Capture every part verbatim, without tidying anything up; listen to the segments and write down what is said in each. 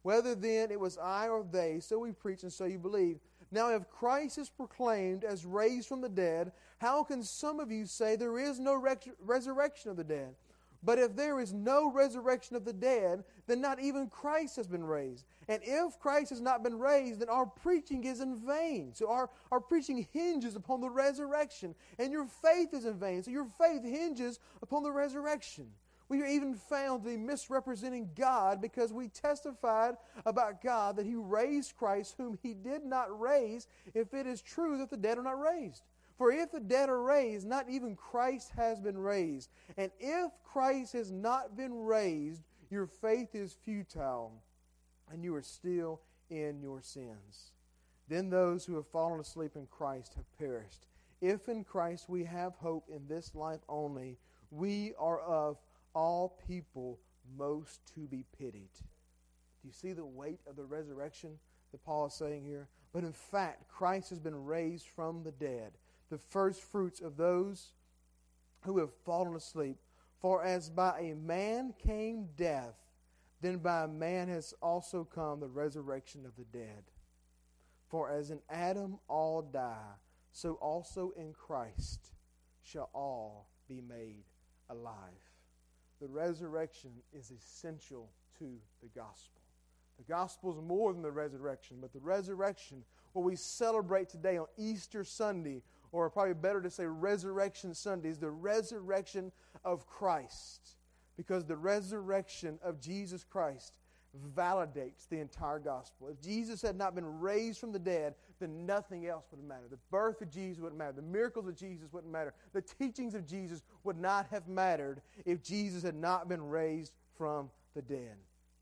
Whether then it was I or they, so we preach and so you believe. Now if Christ is proclaimed as raised from the dead, how can some of you say there is no re- resurrection of the dead? But if there is no resurrection of the dead, then not even Christ has been raised. And if Christ has not been raised, then our preaching is in vain. So our, our preaching hinges upon the resurrection, and your faith is in vain. So your faith hinges upon the resurrection. We are even found to be misrepresenting God because we testified about God that He raised Christ whom He did not raise, if it is true that the dead are not raised. For if the dead are raised, not even Christ has been raised. And if Christ has not been raised, your faith is futile, and you are still in your sins. Then those who have fallen asleep in Christ have perished. If in Christ we have hope in this life only, we are of all people most to be pitied. Do you see the weight of the resurrection that Paul is saying here? But in fact, Christ has been raised from the dead, the first fruits of those who have fallen asleep. For as by a man came death, then by a man has also come the resurrection of the dead. For as in Adam all die, so also in Christ shall all be made alive. The resurrection is essential to the gospel. The gospel is more than the resurrection, but the resurrection, what we celebrate today on Easter Sunday, or probably better to say Resurrection Sunday, is the resurrection of Christ. Because the resurrection of Jesus Christ validates the entire gospel. If Jesus had not been raised from the dead, then nothing else would matter. The birth of Jesus wouldn't matter. The miracles of Jesus wouldn't matter. The teachings of Jesus would not have mattered if Jesus had not been raised from the dead.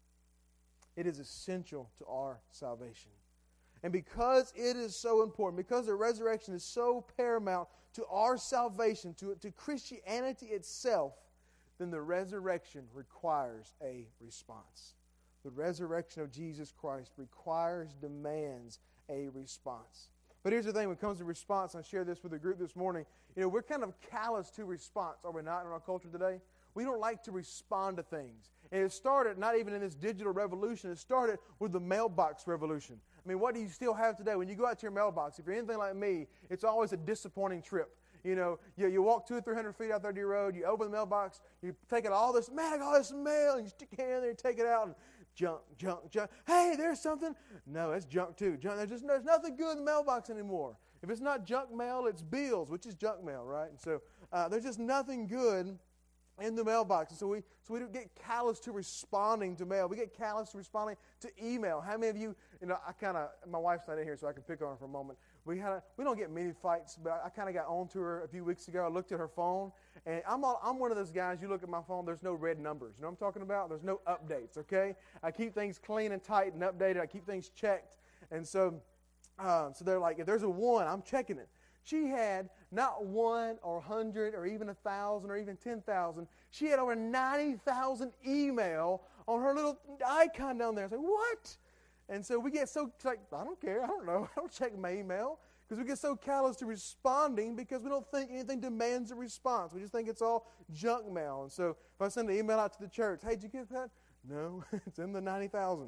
It is essential to our salvation. And because it is so important, because the resurrection is so paramount to our salvation, to, to Christianity itself, then the resurrection requires a response. The resurrection of Jesus Christ requires, demands a response. But here's the thing, when it comes to response, I shared this with a group this morning, you know, we're kind of callous to response, are we not, in our culture today? We don't like to respond to things. And it started not even in this digital revolution, it started with the mailbox revolution. I mean, what do you still have today? When you go out to your mailbox, if you're anything like me, it's always a disappointing trip. You know, you, you walk two or three hundred feet out there to your road, you open the mailbox, you take out all this, man, I got all this mail, and you stick your hand in there and take it out, and junk, junk, junk. Hey, there's something. No, it's junk too. Junk. There's just there's nothing good in the mailbox anymore. If it's not junk mail, it's bills, which is junk mail, right? And so uh, there's just nothing good in the mailbox. And so we so we don't get callous to responding to mail. We get callous to responding to email. How many of you, you know, I kind of, my wife's not in here, so I can pick on her for a moment. We had a, we don't get many fights, but I, I kind of got on to her a few weeks ago. I looked at her phone, and I'm all, I'm one of those guys, you look at my phone, there's no red numbers. You know what I'm talking about? There's no updates, okay? I keep things clean and tight and updated. I keep things checked. And so, uh, so they're like, if there's a one, I'm checking it. She had not one or a hundred or even a thousand or even ten thousand. She had over ninety thousand email on her little icon down there. I was like, what? And so we get so, like, I don't care. I don't know. I don't check my email. Because we get so callous to responding because we don't think anything demands a response. We just think it's all junk mail. And so if I send an email out to the church, hey, did you get that? No, it's in the ninety thousand.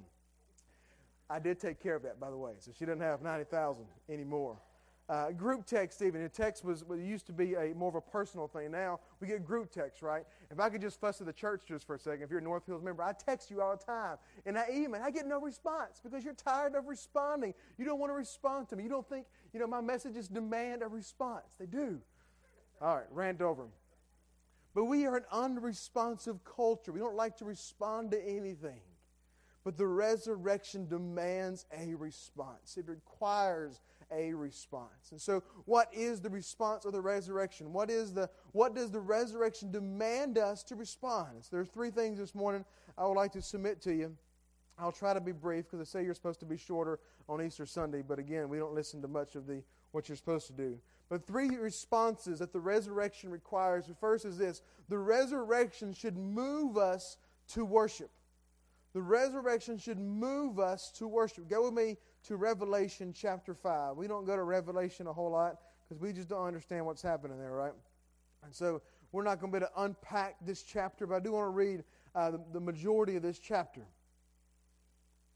I did take care of that, by the way. So she doesn't have ninety thousand anymore. Uh, group text even. Your text was, was used to be a more of a personal thing. Now we get group text, right? If I could just fuss at the church just for a second, if you're a North Hills member, I text you all the time. And I email, I get no response because you're tired of responding. You don't want to respond to me. You don't think, you know, my messages demand a response. They do. All right, rant over them. But we are an unresponsive culture. We don't like to respond to anything. But the resurrection demands a response. It requires a response. And so what is the response of the resurrection? What is the what does the resurrection demand us to respond? So there's three things this morning I would like to submit to you. I'll try to be brief because they say you're supposed to be shorter on Easter Sunday, but again, we don't listen to much of the what you're supposed to do. But three responses that the resurrection requires. The first is this: the resurrection should move us to worship. The resurrection should move us to worship. Go with me to Revelation chapter five. We don't go to Revelation a whole lot because we just don't understand what's happening there, right? And so we're not going to be able to unpack this chapter, but I do want to read uh, the, the majority of this chapter.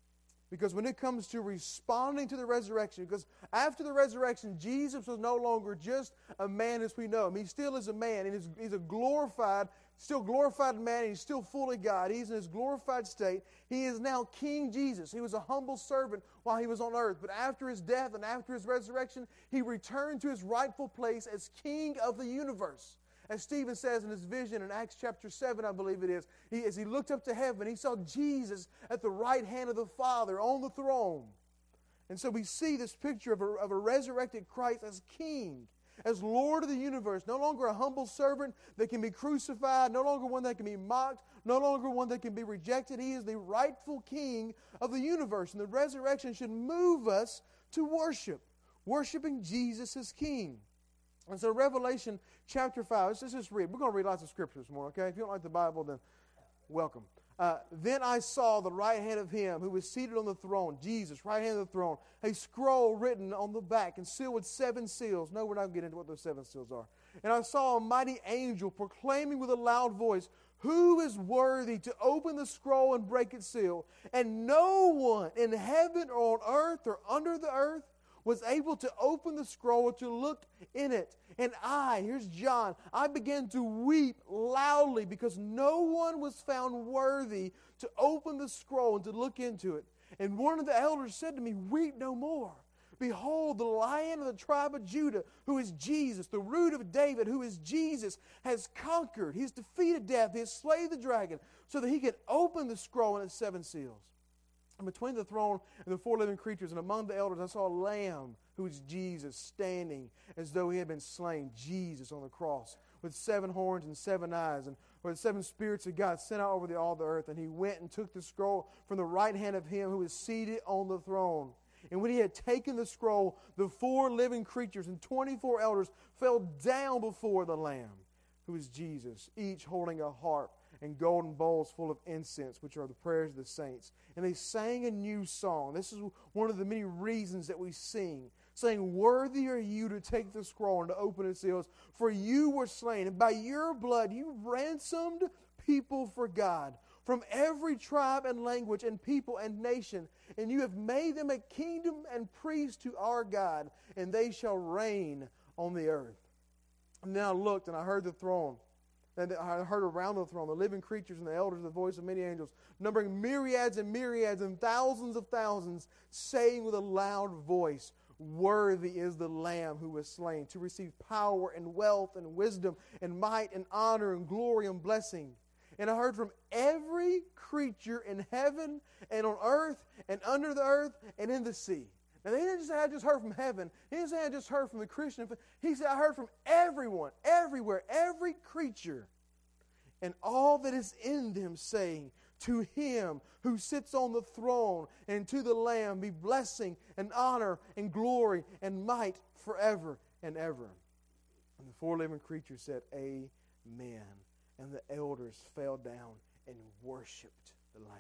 Because when it comes to responding to the resurrection, because after the resurrection, Jesus was no longer just a man as we know him. He still is a man, and he's, he's a glorified, still glorified man, and he's still fully God. He's in his glorified state. He is now King Jesus. He was a humble servant while he was on earth. But after his death and after his resurrection, he returned to his rightful place as King of the universe. As Stephen says in his vision in Acts chapter seven, I believe it is, he, as he looked up to heaven, he saw Jesus at the right hand of the Father on the throne. And so we see this picture of a, of a resurrected Christ as King, as Lord of the universe, no longer a humble servant that can be crucified, no longer one that can be mocked, no longer one that can be rejected. He is the rightful King of the universe. And the resurrection should move us to worship, worshiping Jesus as King. And so Revelation chapter five, let's just read. We're going to read lots of scriptures more, okay? If you don't like the Bible, then welcome. Uh, then I saw the right hand of him who was seated on the throne, Jesus, right hand of the throne, a scroll written on the back and sealed with seven seals. No, we're not going to get into what those seven seals are. And I saw a mighty angel proclaiming with a loud voice, "Who is worthy to open the scroll and break its seal?" And no one in heaven or on earth or under the earth was able to open the scroll or to look in it. And I, here's John, I began to weep loudly because no one was found worthy to open the scroll and to look into it. And one of the elders said to me, "Weep no more. Behold, the Lion of the tribe of Judah, who is Jesus, the root of David, who is Jesus, has conquered. He's defeated death. He has slain the dragon, so that he can open the scroll and its seven seals." And between the throne and the four living creatures and among the elders, I saw a lamb who is Jesus standing as though he had been slain, Jesus on the cross, with seven horns and seven eyes, and where the seven spirits of God sent out over the, all the earth. And he went and took the scroll from the right hand of him who was seated on the throne. And when he had taken the scroll, the four living creatures and twenty-four elders fell down before the Lamb, who is Jesus, each holding a harp and golden bowls full of incense, which are the prayers of the saints. And they sang a new song. This is one of the many reasons that we sing, saying, "Worthy are you to take the scroll and to open its seals, for you were slain, and by your blood you ransomed people for God, from every tribe and language and people and nation, and you have made them a kingdom and priests to our God, and they shall reign on the earth." And then I looked, and I heard the throne, and I heard around the throne the living creatures and the elders, the voice of many angels, numbering myriads and myriads and thousands of thousands, saying with a loud voice, "Worthy is the Lamb who was slain to receive power and wealth and wisdom and might and honor and glory and blessing." And I heard from every creature in heaven and on earth and under the earth and in the sea. And they didn't just say, "I just heard from heaven." He didn't say, "I just heard from the Christian." He said, "I heard from everyone, everywhere, every creature, and all that is in them, saying, to him who sits on the throne and to the Lamb be blessing and honor and glory and might forever and ever." And the four living creatures said, "Amen." And the elders fell down and worshiped the Lamb.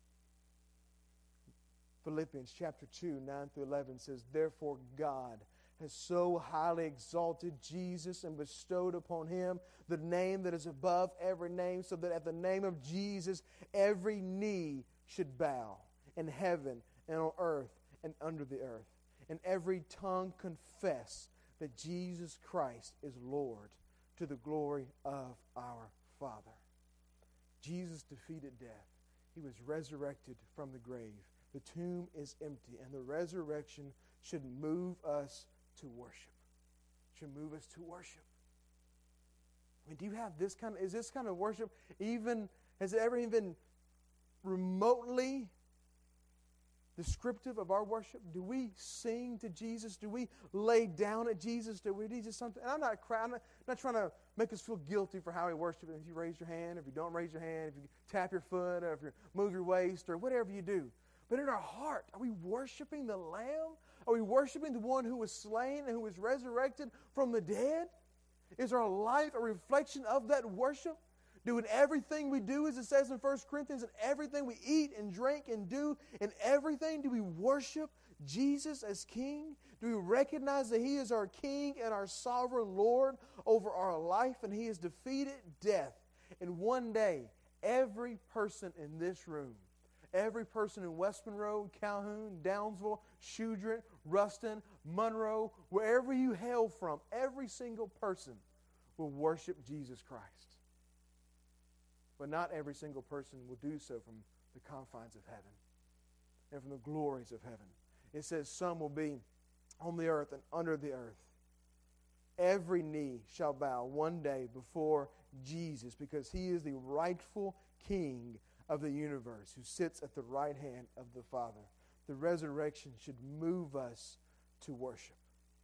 Philippians chapter two, nine through eleven says, "Therefore God has so highly exalted Jesus and bestowed upon him the name that is above every name, so that at the name of Jesus every knee should bow, in heaven and on earth and under the earth, and every tongue confess that Jesus Christ is Lord, to the glory of our Father." Jesus defeated death. He was resurrected from the grave. The tomb is empty, and the resurrection should move us to worship. Should move us to worship. I mean, do you have this kind of, is this kind of worship even, has it ever even been remotely descriptive of our worship? Do we sing to Jesus? Do we lay down at Jesus? Do we need just something? And I'm not, I'm not, I'm not trying to make us feel guilty for how we worship. If you raise your hand, if you don't raise your hand, if you tap your foot, or if you move your waist, or whatever you do. But in our heart, are we worshiping the Lamb? Are we worshiping the one who was slain and who was resurrected from the dead? Is our life a reflection of that worship? Do in everything we do, as it says in First Corinthians, in everything we eat and drink and do, in everything, do we worship Jesus as King? Do we recognize that he is our King and our sovereign Lord over our life, and he has defeated death? And one day, every person in this room, every person in West Monroe, Calhoun, Downsville, Shudrint, Ruston, Monroe, wherever you hail from, every single person will worship Jesus Christ. But not every single person will do so from the confines of heaven and from the glories of heaven. It says some will be on the earth and under the earth. Every knee shall bow one day before Jesus, because he is the rightful King of the universe who sits at the right hand of the Father. The resurrection should move us to worship.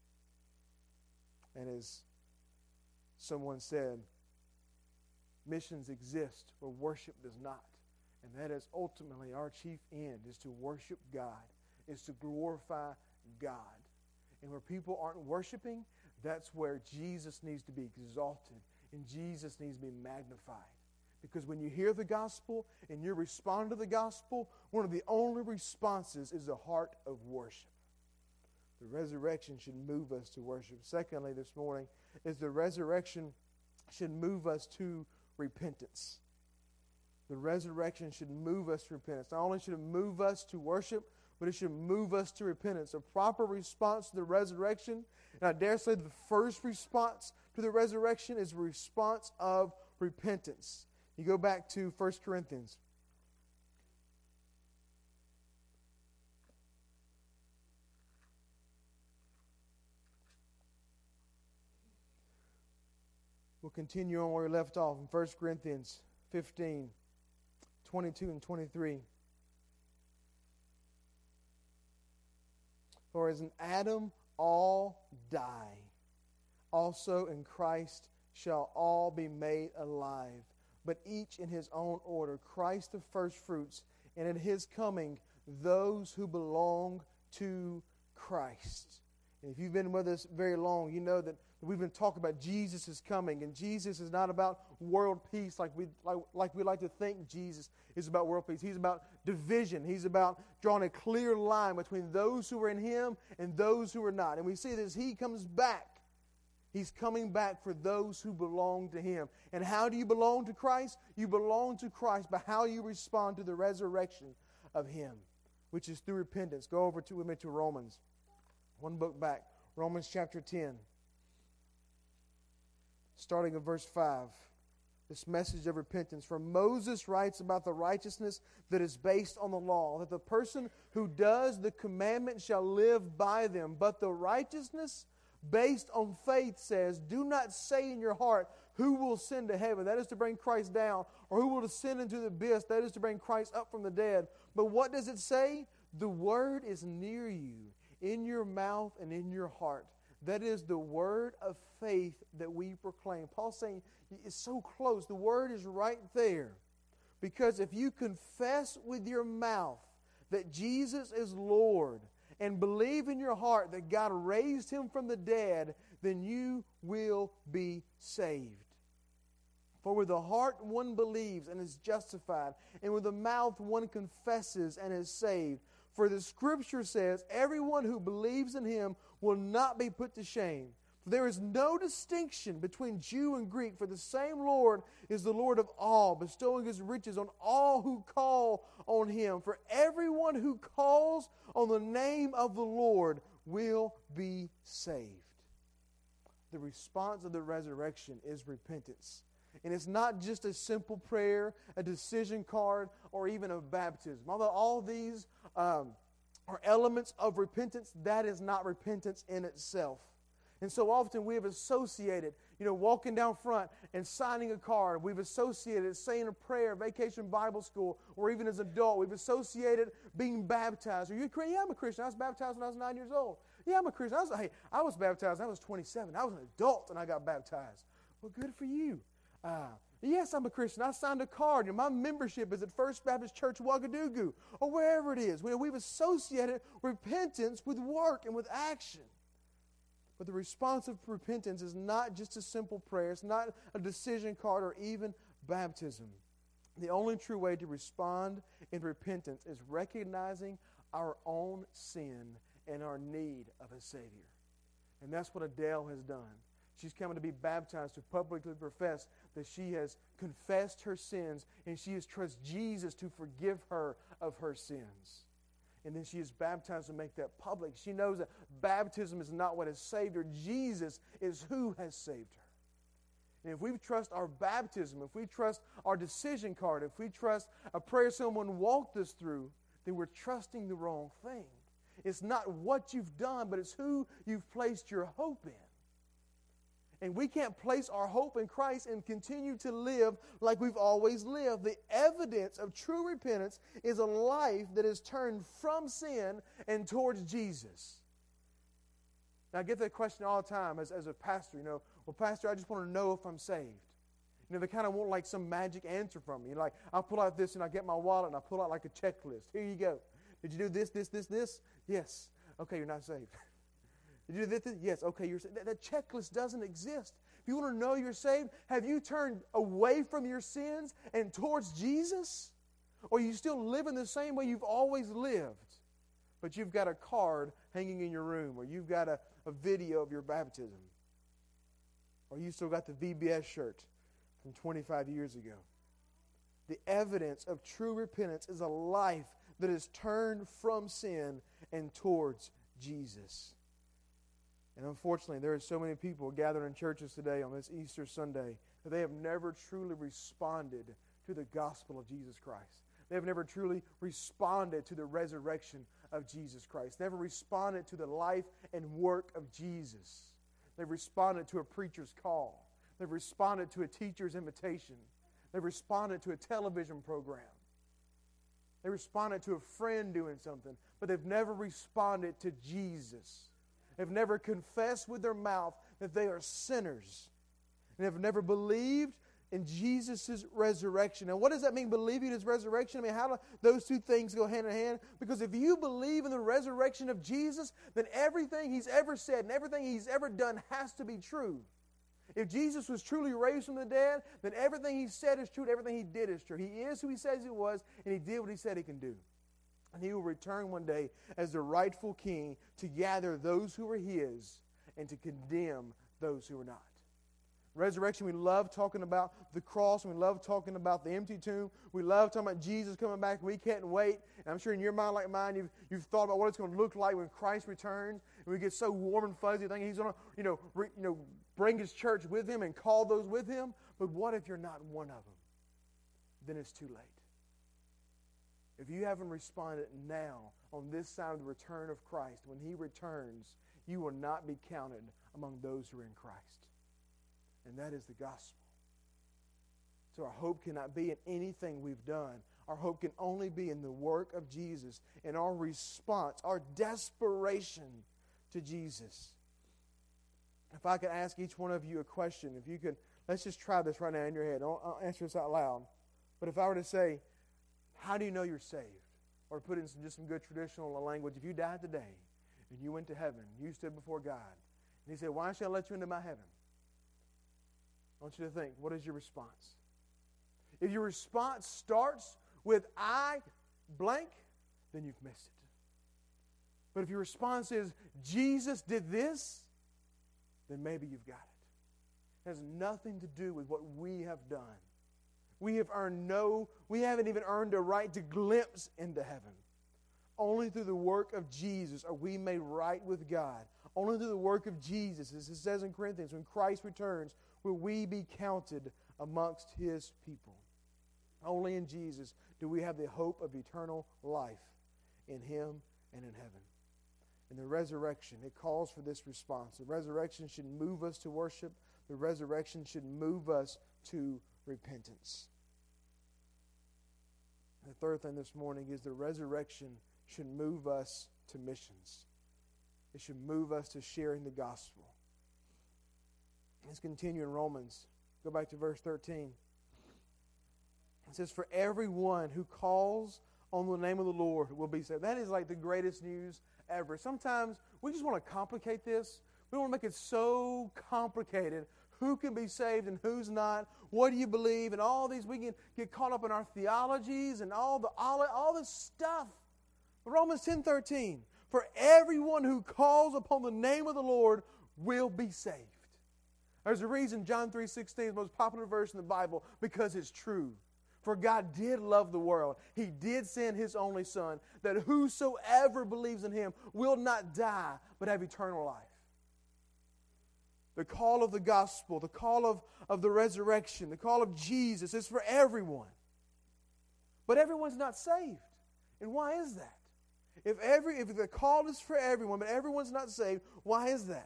And as someone said, missions exist where worship does not. And that is ultimately our chief end, is to worship God, is to glorify God. And where people aren't worshiping, that's where Jesus needs to be exalted and Jesus needs to be magnified. Because when you hear the gospel and you respond to the gospel, one of the only responses is a heart of worship. The resurrection should move us to worship. Secondly, this morning, is the resurrection should move us to repentance. The resurrection should move us to repentance. Not only should it move us to worship, but it should move us to repentance. A proper response to the resurrection, and I dare say the first response to the resurrection, is a response of repentance. You go back to First Corinthians. We'll continue on where we left off in First Corinthians fifteen, twenty-two and twenty-three. For as in Adam all die, also in Christ shall all be made alive, but each in his own order. Christ the firstfruits, and at his coming those who belong to Christ. And if you've been with us very long, you know that we've been talking about Jesus is coming, and Jesus is not about world peace like we like, like we like to think Jesus is about world peace. He's about division. He's about drawing a clear line between those who are in him and those who are not. And we see that as he comes back, he's coming back for those who belong to him. And how do you belong to Christ? You belong to Christ by how you respond to the resurrection of him, which is through repentance. Go over to, with me to Romans. One book back. Romans chapter ten. Starting in verse five. This message of repentance. For Moses writes about the righteousness that is based on the law, that the person who does the commandment shall live by them. But the righteousness based on faith says, do not say in your heart, who will ascend to heaven? That is to bring Christ down. Or who will descend into the abyss? That is to bring Christ up from the dead. But what does it say? The word is near you, in your mouth and in your heart. That is the word of faith that we proclaim. Paul's saying it's so close. The word is right there. Because if you confess with your mouth that Jesus is Lord and believe in your heart that God raised him from the dead, then you will be saved. For with the heart one believes and is justified, and with the mouth one confesses and is saved. For the Scripture says, everyone who believes in him will not be put to shame. For there is no distinction between Jew and Greek, for the same Lord is the Lord of all, bestowing his riches on all who call on him. For everyone who calls on the name of the Lord will be saved. The response of the resurrection is repentance. And it's not just a simple prayer, a decision card, or even a baptism. Although all these um, are elements of repentance, that is not repentance in itself. And so often we have associated, you know, walking down front and signing a card. We've associated saying a prayer, Vacation Bible School, or even as an adult, we've associated being baptized. Are you a Christian? Yeah, I'm a Christian. I was baptized when I was nine years old. Yeah, I'm a Christian. I was, hey, I was baptized when I was twenty-seven. I was an adult and I got baptized. Well, good for you. Uh, yes, I'm a Christian. I signed a card. You know, my membership is at First Baptist Church, Ouagadougou, or wherever it is. We, we've associated repentance with work and with action. But the response of repentance is not just a simple prayer. It's not a decision card or even baptism. The only true way to respond in repentance is recognizing our own sin and our need of a Savior. And that's what Adele has done. She's coming to be baptized to publicly profess that she has confessed her sins and she has trusted Jesus to forgive her of her sins. And then she is baptized to make that public. She knows that baptism is not what has saved her. Jesus is who has saved her. And if we trust our baptism, if we trust our decision card, if we trust a prayer someone walked us through, then we're trusting the wrong thing. It's not what you've done, but it's who you've placed your hope in. And we can't place our hope in Christ and continue to live like we've always lived. The evidence of true repentance is a life that is turned from sin and towards Jesus. Now, I get that question all the time as, as a pastor. You know, well, Pastor, I just want to know if I'm saved. You know, they kind of want like some magic answer from me. Like, I'll pull out this and I get my wallet and I pull out like a checklist. Here you go. Did you do this, this, this, this? Yes. Okay, you're not saved. Did you do this, this? Yes. Okay, you're saved. That, that checklist doesn't exist. If you want to know you're saved, have you turned away from your sins and towards Jesus? Or are you still living the same way you've always lived? But you've got a card hanging in your room, or you've got a, a video of your baptism. Or you still got the V B S shirt from twenty-five years ago. The evidence of true repentance is a life that is turned from sin and towards Jesus. And unfortunately, there are so many people gathered in churches today on this Easter Sunday that they have never truly responded to the gospel of Jesus Christ. They have never truly responded to the resurrection of Jesus Christ. Never responded to the life and work of Jesus. They've responded to a preacher's call. They've responded to a teacher's invitation. They've responded to a television program. They responded to a friend doing something, but they've never responded to Jesus. They've never confessed with their mouth that they are sinners. And they've never believed in Jesus' resurrection. Now, what does that mean, believing in His resurrection? I mean, how do those two things go hand in hand? Because if you believe in the resurrection of Jesus, then everything He's ever said and everything He's ever done has to be true. If Jesus was truly raised from the dead, then everything He said is true and everything He did is true. He is who He says He was, and He did what He said He can do. And He will return one day as the rightful King to gather those who are His and to condemn those who are not. Resurrection, we love talking about the cross. We love talking about the empty tomb. We love talking about Jesus coming back. We can't wait. And I'm sure in your mind, like mine, you've, you've thought about what it's going to look like when Christ returns. And we get so warm and fuzzy thinking He's going to, you know, re, you know, bring His church with Him and call those with Him. But what if you're not one of them? Then it's too late. If you haven't responded now on this side of the return of Christ, when He returns, you will not be counted among those who are in Christ. And that is the gospel. So our hope cannot be in anything we've done. Our hope can only be in the work of Jesus and our response, our desperation to Jesus. If I could ask each one of you a question, if you could, let's just try this right now in your head. I'll, I'll answer this out loud. But if I were to say, how do you know you're saved? Or put in some, just some good traditional language. If you died today and you went to heaven, you stood before God, and He said, why should I let you into my heaven? I want you to think, what is your response? If your response starts with I blank, then you've missed it. But if your response is Jesus did this, then maybe you've got it. It has nothing to do with what we have done. We have earned no, we haven't even earned a right to glimpse into heaven. Only through the work of Jesus are we made right with God. Only through the work of Jesus, as it says in Corinthians, when Christ returns, will we be counted amongst His people. Only in Jesus do we have the hope of eternal life in Him and in heaven. And the resurrection, it calls for this response. The resurrection should move us to worship. The resurrection should move us to repentance. The third thing this morning is the resurrection should move us to missions. It should move us to sharing the gospel. Let's continue in Romans. Go back to verse thirteen. It says, for everyone who calls on the name of the Lord will be saved. That is like the greatest news ever. Sometimes we just want to complicate this. We want to make it so complicated. Who can be saved and who's not? What do you believe? And all these, we can get caught up in our theologies and all the all, all this stuff. But Romans ten thirteen, for everyone who calls upon the name of the Lord will be saved. There's a reason John three sixteen is the most popular verse in the Bible, because it's true. For God did love the world. He did send His only Son, that whosoever believes in Him will not die, but have eternal life. The call of the gospel, the call of, of the resurrection, the call of Jesus is for everyone. But everyone's not saved. And why is that? If every if the call is for everyone, but everyone's not saved, why is that?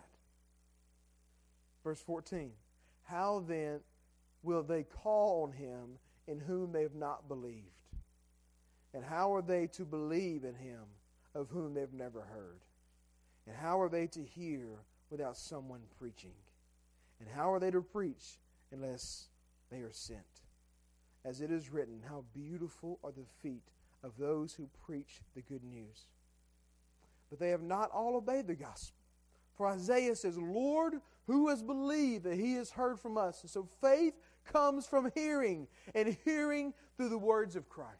Verse fourteen. How then will they call on Him in whom they have not believed? And how are they to believe in Him of whom they've never heard? And how are they to hear without someone preaching? And how are they to preach unless they are sent? As it is written, how beautiful are the feet of those who preach the good news. But they have not all obeyed the gospel. For Isaiah says, Lord, who has believed that He has heard from us? And so faith comes from hearing, and hearing through the words of Christ.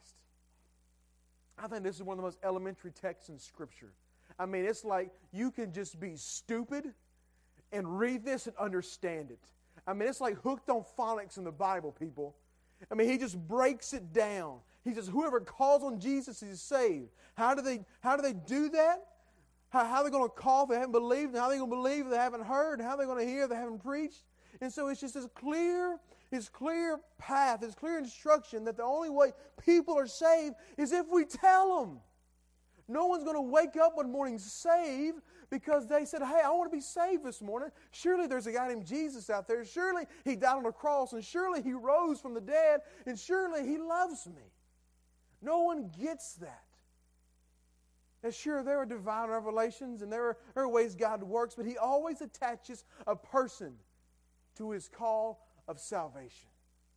I think this is one of the most elementary texts in Scripture. I mean, it's like you can just be stupid and read this and understand it. I mean, it's like hooked on phonics in the Bible, people. I mean, He just breaks it down. He says, whoever calls on Jesus is saved. How do they, how do they do that? How, how are they going to call if they haven't believed? And how are they going to believe if they haven't heard? And how are they going to hear if they haven't preached? And so it's just this clear, His clear path, His clear instruction that the only way people are saved is if we tell them. No one's going to wake up one morning saved because they said, hey, I want to be saved this morning. Surely there's a guy named Jesus out there. Surely He died on the cross, and surely He rose from the dead, and surely He loves me. No one gets that. And sure, there are divine revelations, and there are, there are ways God works, but He always attaches a person to His call of salvation.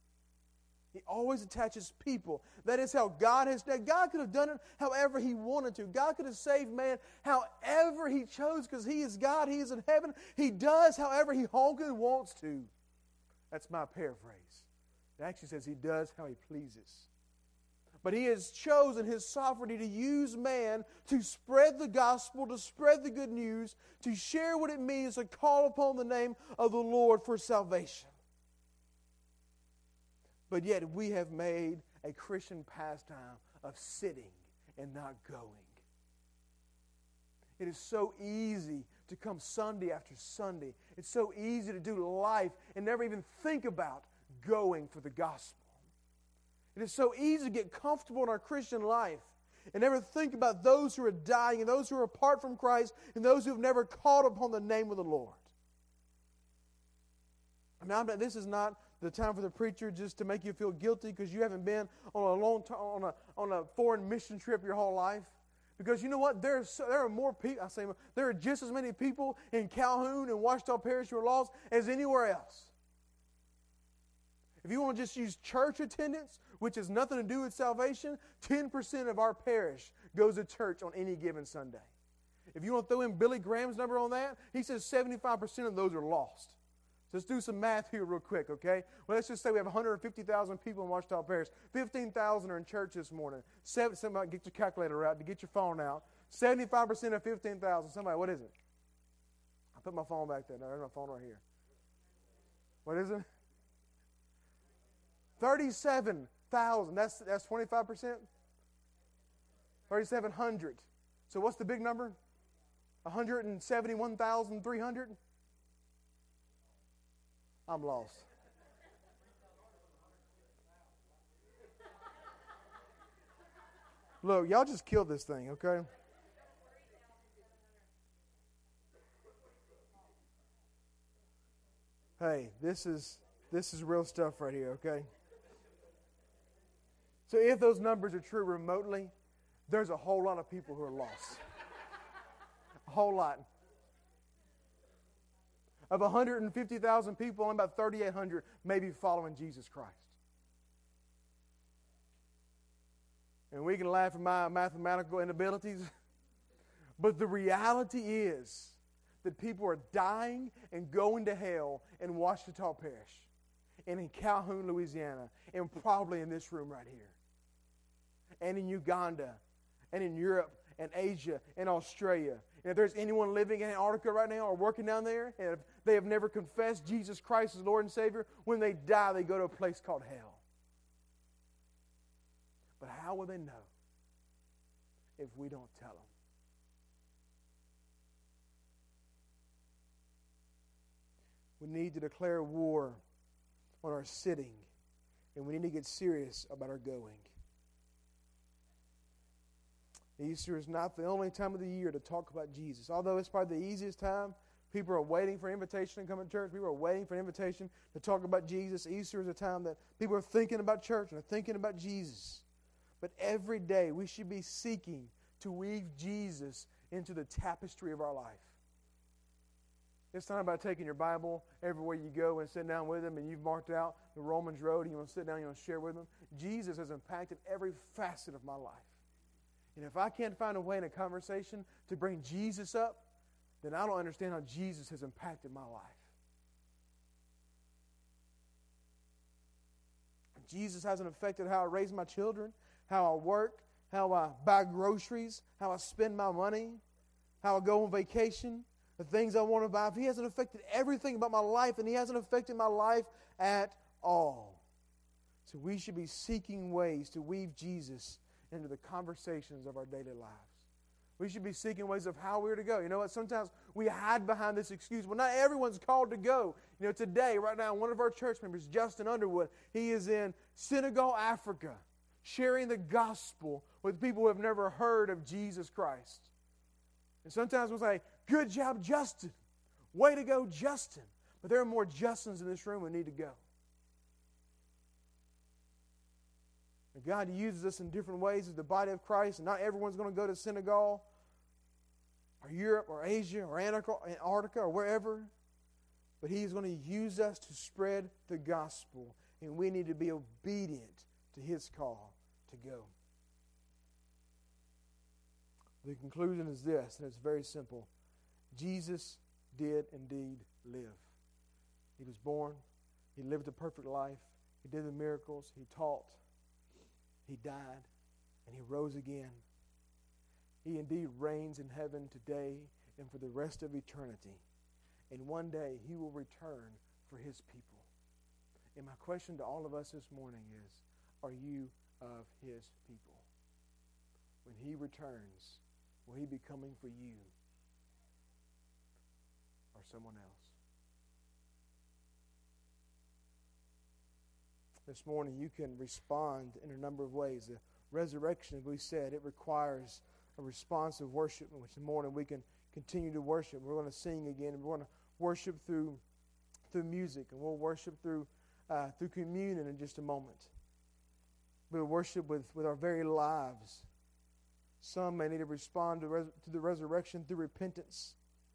He always attaches people. That is how God has done. God could have done it however He wanted to. God could have saved man however He chose, because He is God. He is in heaven. He does however He honking wants to. That's my paraphrase. It actually says He does how He pleases. But He has chosen His sovereignty to use man to spread the gospel, to spread the good news, to share what it means to call upon the name of the Lord for salvation. But yet we have made a Christian pastime of sitting and not going. It is so easy to come Sunday after Sunday. It's so easy to do life and never even think about going for the gospel. It is so easy to get comfortable in our Christian life and never think about those who are dying and those who are apart from Christ and those who have never called upon the name of the Lord. I mean, I'm not, this is not the time for the preacher just to make you feel guilty because you haven't been on a long t- on a on a foreign mission trip your whole life. Because you know what? There's so, there are more people. I say there are just as many people in Calhoun and Ouachita Parish who are lost as anywhere else. If you want to just use church attendance, which has nothing to do with salvation, ten percent of our parish goes to church on any given Sunday. If you want to throw in Billy Graham's number on that, he says seventy-five percent of those are lost. So let's do some math here real quick, okay? Well, let's just say we have one hundred fifty thousand people in Ouachita Parish. fifteen thousand are in church this morning. Seven, somebody get your calculator out, to get your phone out. seventy-five percent of fifteen thousand. Somebody, what is it? I put my phone back there. No, there's my phone right here. What is it? thirty-seven thousand. That's that's twenty-five percent? thirty-seven hundred. So what's the big number? one hundred seventy-one thousand three hundred? I'm lost. Look, y'all just killed this thing, okay? Hey, this is this is real stuff right here, okay? So if those numbers are true remotely, there's a whole lot of people who are lost. A whole lot. Of one hundred fifty thousand people, only about thirty-eight hundred may be following Jesus Christ. And we can laugh at my mathematical inabilities, but the reality is that people are dying and going to hell in Ouachita Parish, and in Calhoun, Louisiana, and probably in this room right here, and in Uganda, and in Europe, and Asia and Australia. And if there's anyone living in Antarctica right now or working down there, and if they have never confessed Jesus Christ as Lord and Savior, when they die, they go to a place called hell. But how will they know if we don't tell them? We need to declare war on our sitting, and we need to get serious about our going. Easter is not the only time of the year to talk about Jesus. Although it's probably the easiest time, people are waiting for an invitation to come to church. People are waiting for an invitation to talk about Jesus. Easter is a time that people are thinking about church and are thinking about Jesus. But every day we should be seeking to weave Jesus into the tapestry of our life. It's not about taking your Bible everywhere you go and sitting down with them, and you've marked out the Romans road and you want to sit down and you want to share with them. Jesus has impacted every facet of my life. And if I can't find a way in a conversation to bring Jesus up, then I don't understand how Jesus has impacted my life. Jesus hasn't affected how I raise my children, how I work, how I buy groceries, how I spend my money, how I go on vacation, the things I want to buy. If He hasn't affected everything about my life, then He hasn't affected my life at all. So we should be seeking ways to weave Jesus into the conversations of our daily lives. We should be seeking ways of how we're to go. You know what? Sometimes we hide behind this excuse. Well, not everyone's called to go. You know, today, right now, one of our church members, Justin Underwood, he is in Senegal, Africa, sharing the gospel with people who have never heard of Jesus Christ. And sometimes we'll say, good job, Justin. Way to go, Justin. But there are more Justins in this room who need to go. And God uses us in different ways as the body of Christ. And not everyone's going to go to Senegal or Europe or Asia or Antarctica or wherever. But He is going to use us to spread the gospel. And we need to be obedient to His call to go. The conclusion is this, and it's very simple. Jesus did indeed live. He was born. He lived a perfect life. He did the miracles. He taught. He died. And He rose again. He indeed reigns in heaven today and for the rest of eternity. And one day He will return for His people. And my question to all of us this morning is, are you of His people? When He returns, will He be coming for you or someone else? This morning you can respond in a number of ways. The resurrection, as we said, it requires a response of worship, which this morning we can continue to worship. We're going to sing again, and we're going to worship through through music, and we'll worship through uh, through communion in just a moment. We'll worship with, with our very lives. Some may need to respond to, res- to the resurrection through repentance.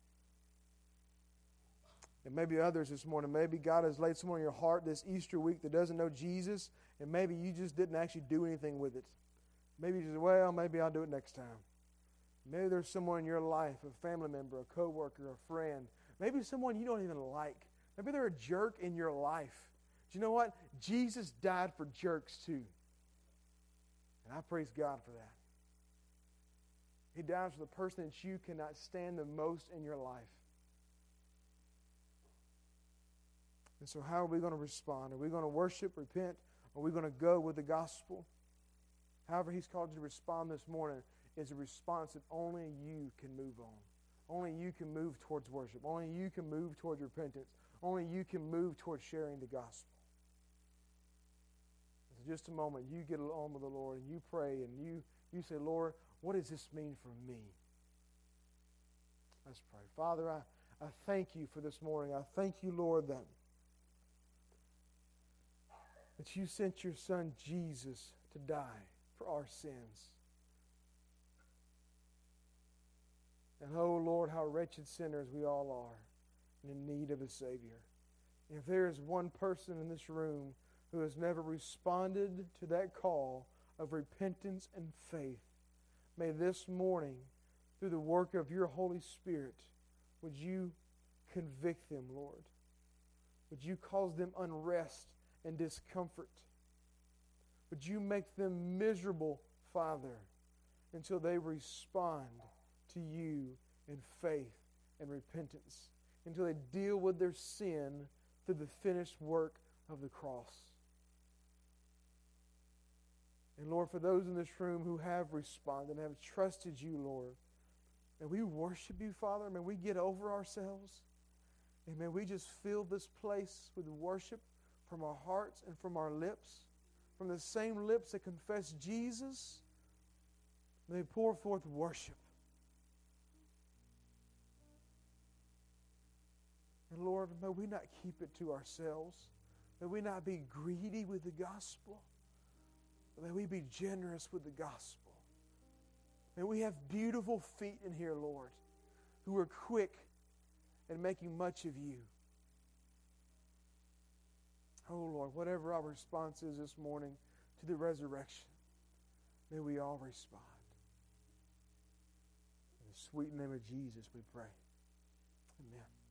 And maybe others this morning, maybe God has laid someone in your heart this Easter week that doesn't know Jesus, and maybe you just didn't actually do anything with it. Maybe you just, well, maybe I'll do it next time. Maybe there's someone in your life, a family member, a coworker, a friend, maybe someone you don't even like. Maybe they're a jerk in your life. Do you know what? Jesus died for jerks too. And I praise God for that. He died for the person that you cannot stand the most in your life. And so how are we going to respond? Are we going to worship, repent? Are we going to go with the gospel? However He's called you to respond this morning is a response that only you can move on. Only you can move towards worship. Only you can move towards repentance. Only you can move towards sharing the gospel. So just a moment, you get on with the Lord and you pray and you, you say, Lord, what does this mean for me? Let's pray. Father, I, I thank you for this morning. I thank you, Lord, that that you sent your Son Jesus to die for our sins. And oh Lord, how wretched sinners we all are and in need of a Savior. And if there is one person in this room who has never responded to that call of repentance and faith, may this morning, through the work of your Holy Spirit, would you convict them, Lord? Would you cause them unrest and discomfort? Would you make them miserable, Father? until they respond to you in faith and repentance, until they deal with their sin through the finished work of the cross. And Lord, for those in this room who have responded and have trusted you, Lord, may we worship you, Father. May we get over ourselves. And may we just fill this place with worship from our hearts and from our lips, from the same lips that confess Jesus. May they pour forth worship. And Lord, may we not keep it to ourselves. May we not be greedy with the gospel. But may we be generous with the gospel. May we have beautiful feet in here, Lord, who are quick in making much of you. Oh, Lord, whatever our response is this morning to the resurrection, may we all respond. In the sweet name of Jesus we pray. Amen.